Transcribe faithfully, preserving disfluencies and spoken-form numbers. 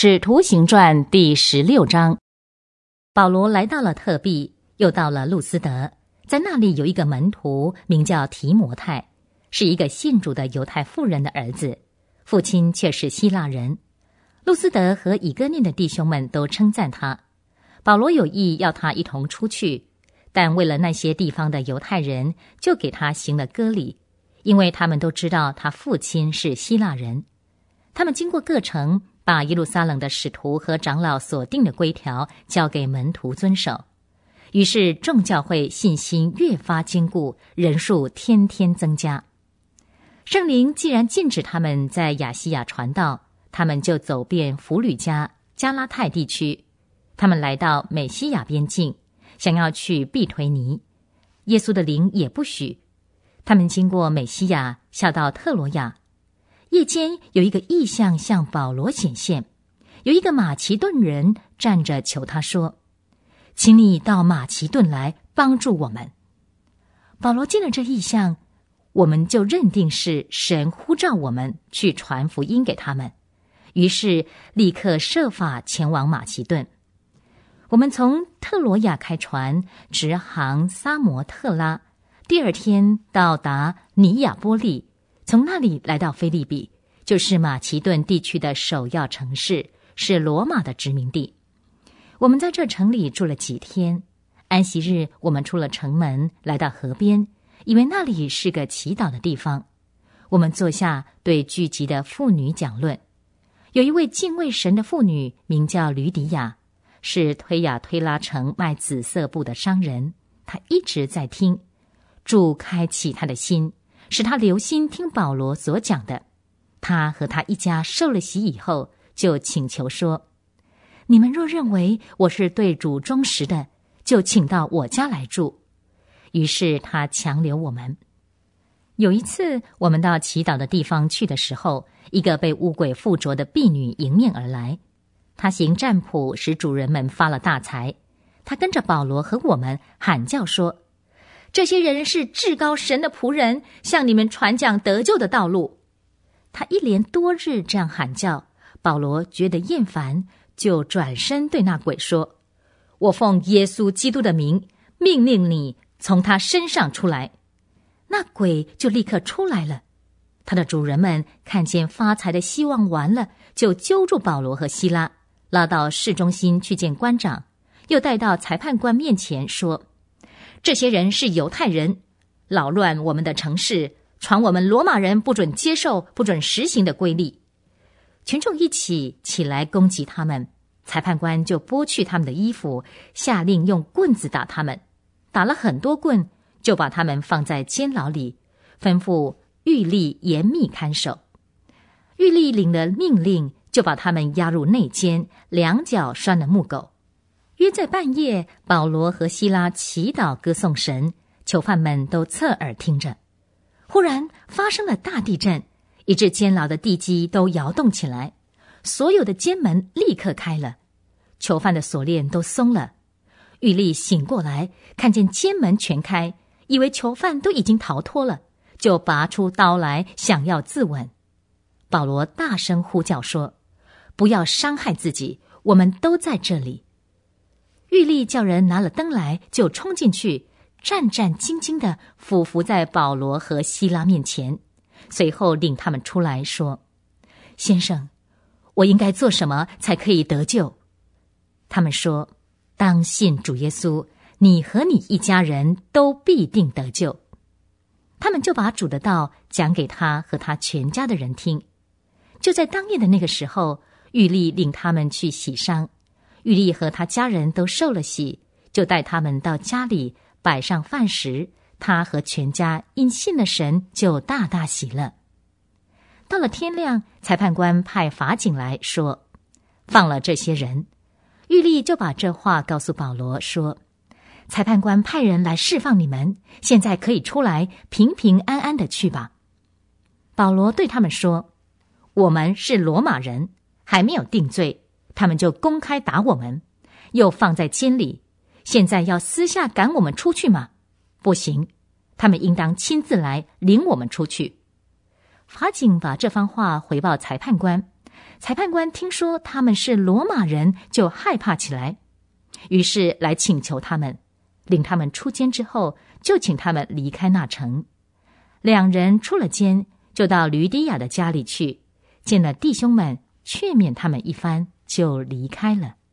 使徒行传第十六章。保罗来到了特庇，又到了路斯德，在那里有一个门徒名叫提摩太，是一个信主的犹太妇人的儿子，父亲却是希腊人。路斯德和以哥念的弟兄们都称赞他。保罗有意要他一同出去，但为了那些地方的犹太人，就给他行了割礼，因为他们都知道他父亲是希腊人。他们经过各城，把耶路撒冷的使徒和长老所定的规条交给门徒遵守。于是众教会信心越发坚固，人数天天增加。圣灵既然禁止他们在亚细亚传道，他们就走遍弗吕加、加拉太地区。他们来到美西亚边境，想要去庇推尼，耶稣的灵也不许。他们经过美西亚，下到特罗亚。夜间有一个异象向保罗显现，有一个马其顿人站着求他说：请你到马其顿来帮助我们。保罗见了这异象，我们就认定是神呼召我们去传福音给他们，于是立刻设法前往马其顿。我们从特罗亚开船，直航撒摩特拉，第二天到达尼亚波利，从那里来到腓立比，就是马其顿地区的首要城市，是罗马的殖民地。我们在这城里住了几天，安息日我们出了城门，来到河边，以为那里是个祈祷的地方。我们坐下，对聚集的妇女讲论。有一位敬畏神的妇女，名叫吕底亚，是推雅推拉城卖紫色布的商人，她一直在听。主开启她的心，使他留心听保罗所讲的。他和他一家受了洗以后，就请求说：你们若认为我是对主忠实的，就请到我家来住。于是他强留我们。有一次我们到祈祷的地方去的时候，一个被污鬼附着的婢女迎面而来，她行占卜，使主人们发了大财。她跟着保罗和我们喊叫说：这些人是至高神的仆人，向你们传讲得救的道路。他一连多日这样喊叫，保罗觉得厌烦，就转身对那鬼说：我奉耶稣基督的名，命令你从他身上出来。那鬼就立刻出来了。他的主人们看见发财的希望完了，就揪住保罗和希拉，拉到市中心去见官长，又带到裁判官面前说：这些人是犹太人，扰乱我们的城市，传我们罗马人不准接受、不准实行的规例。群众一起起来攻击他们，裁判官就剥去他们的衣服，下令用棍子打他们，打了很多棍，就把他们放在监牢里，吩咐狱吏严密看守。狱吏领了命令，就把他们押入内监，两脚拴了木狗。约在半夜，保罗和希拉祈祷歌颂神，囚犯们都侧耳听着。忽然发生了大地震，以致监牢的地基都摇动起来，所有的监门立刻开了，囚犯的锁链都松了。狱吏醒过来，看见监门全开，以为囚犯都已经逃脱了，就拔出刀来想要自刎。保罗大声呼叫说：不要伤害自己，我们都在这里。狱吏叫人拿了灯来，就冲进去，战战兢兢地俯伏在保罗和希拉面前，随后领他们出来说：先生，我应该做什么才可以得救？他们说：当信主耶稣，你和你一家人都必定得救。他们就把主的道讲给他和他全家的人听。就在当夜的那个时候，狱吏领他们去洗伤。狱吏和他家人都受了洗，就带他们到家里摆上饭食，他和全家因信了神，就大大喜乐。到了天亮，裁判官派法警来说：放了这些人。狱吏就把这话告诉保罗说：裁判官派人来释放你们，现在可以出来，平平安安的去吧。保罗对他们说：我们是罗马人，还没有定罪，他们就公开打我们，又放在监里，现在要私下赶我们出去吗？不行，他们应当亲自来领我们出去。法警把这番话回报裁判官， 裁判官听说他们是罗马人，就害怕起来，于是来请求他们，领他们出监之后，就请他们离开那城。两人出了监，就到吕底亚的家里去，见了弟兄们，劝勉他们一番，就离开了。